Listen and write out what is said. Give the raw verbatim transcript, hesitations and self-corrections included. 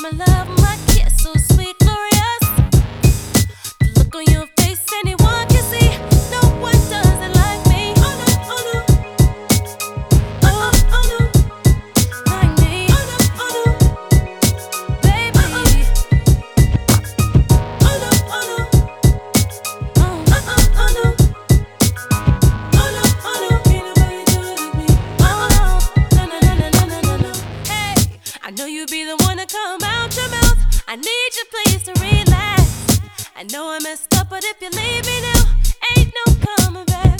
My love, my kiss, so sweet, glorious. The look on your face, anyone can see. No one does it like me. Oh no, oh no. Oh, oh no. Like me. Oh no, oh no. Baby. Oh no, oh no. Oh, oh, oh, oh no. Oh no, oh no. Ain't nobody do it like me. Oh no, no, no, no, no, no, no, no. Hey, I know you be the one to come out your mouth. I need you please to relax. I know I messed up, but if you leave me now, ain't no coming back.